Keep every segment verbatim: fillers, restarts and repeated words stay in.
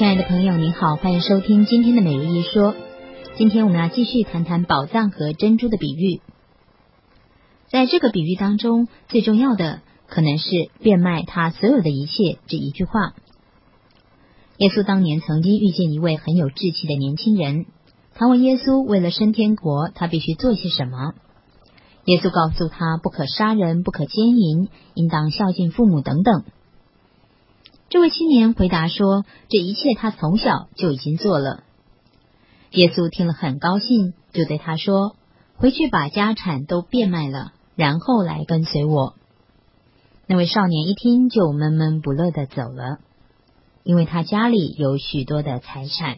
亲爱的朋友您好，欢迎收听今天的每日一说。今天我们要继续谈谈宝藏和珍珠的比喻。在这个比喻当中，最重要的可能是变卖他所有的一切这一句话。耶稣当年曾经遇见一位很有志气的年轻人，他问耶稣为了升天国他必须做些什么。耶稣告诉他不可杀人，不可奸淫，应当孝敬父母等等。这位青年回答说，这一切他从小就已经做了。耶稣听了很高兴，就对他说，回去把家产都变卖了，然后来跟随我。那位少年一听就闷闷不乐地走了，因为他家里有许多的财产。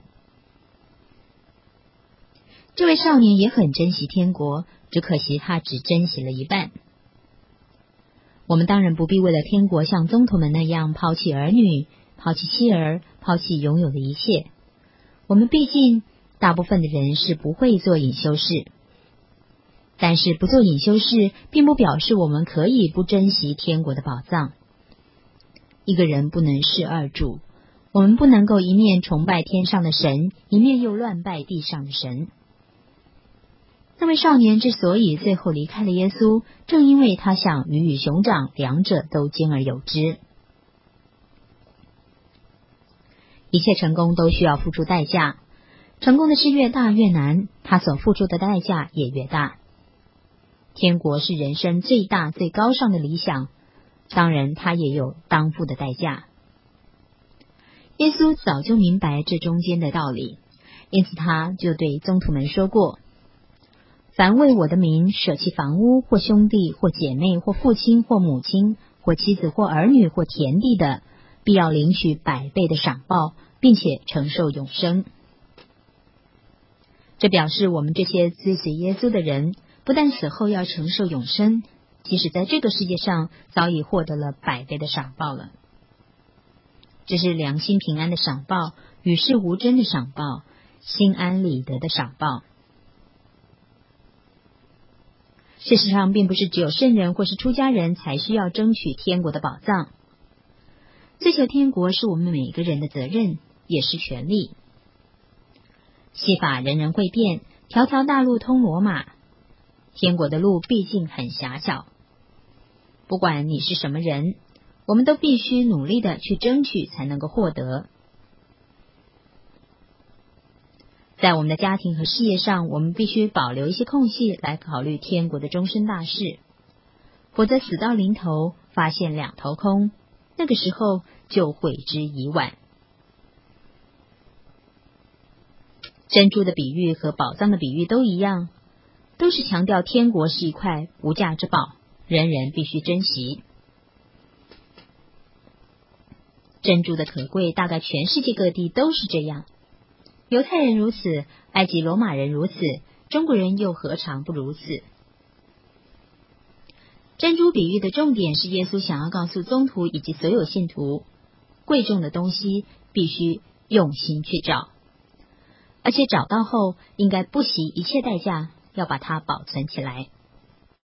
这位少年也很珍惜天国，只可惜他只珍惜了一半。我们当然不必为了天国像宗徒们那样抛弃儿女，抛弃妻儿，抛弃拥有的一切。我们毕竟大部分的人是不会做隐修士，但是不做隐修士并不表示我们可以不珍惜天国的宝藏。一个人不能侍二主，我们不能够一面崇拜天上的神，一面又乱拜地上的神。那位少年之所以最后离开了耶稣，正因为他想鱼与熊掌两者都兼而有之。一切成功都需要付出代价，成功的事越大越难，他所付出的代价也越大。天国是人生最大最高尚的理想，当然他也有当付的代价。耶稣早就明白这中间的道理，因此他就对宗徒们说过，凡为我的名舍弃房屋或兄弟或姐妹或父亲或母亲或妻子或儿女或田地的，必要领取百倍的赏报，并且承受永生。这表示我们这些追随耶稣的人，不但死后要承受永生，即使在这个世界上早已获得了百倍的赏报了。这是良心平安的赏报，与世无争的赏报，心安理得的赏报。事实上，并不是只有圣人或是出家人才需要争取天国的宝藏。追求天国是我们每个人的责任，也是权利。戏法人人会变，条条大路通罗马。天国的路毕竟很狭小。不管你是什么人，我们都必须努力的去争取，才能够获得。在我们的家庭和事业上，我们必须保留一些空隙来考虑天国的终身大事，否则死到临头发现两头空，那个时候就悔之已晚。珍珠的比喻和宝藏的比喻都一样，都是强调天国是一块无价之宝，人人必须珍惜。珍珠的可贵，大概全世界各地都是这样。犹太人如此，埃及罗马人如此，中国人又何尝不如此？珍珠比喻的重点是耶稣想要告诉宗徒以及所有信徒，贵重的东西必须用心去找，而且找到后应该不惜一切代价要把它保存起来。